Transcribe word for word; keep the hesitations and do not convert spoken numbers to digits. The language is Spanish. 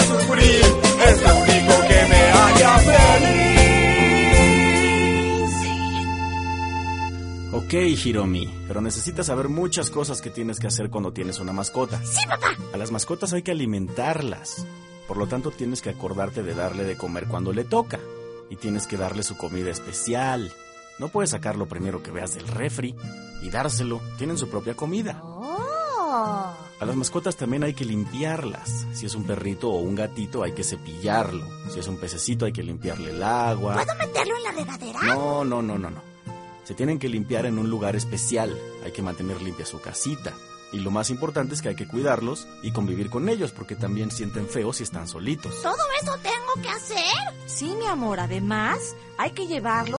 sufrir, es lo único que me haría feliz. Ok, Hiromi, pero necesitas saber muchas cosas que tienes que hacer cuando tienes una mascota. Sí, papá. A las mascotas hay que alimentarlas. Por lo tanto, tienes que acordarte de darle de comer cuando le toca. Y tienes que darle su comida especial. No puedes sacar lo primero que veas del refri y dárselo. Tienen su propia comida. Oh. A las mascotas también hay que limpiarlas. Si es un perrito o un gatito, hay que cepillarlo. Si es un pececito, hay que limpiarle el agua. ¿Puedo meterlo en la regadera? No, no, no, no, no. Se tienen que limpiar en un lugar especial. Hay que mantener limpia su casita. Y lo más importante es que hay que cuidarlos y convivir con ellos, porque también sienten feo si están solitos. ¿Todo eso tengo que hacer? Sí, mi amor, además hay que llevarlo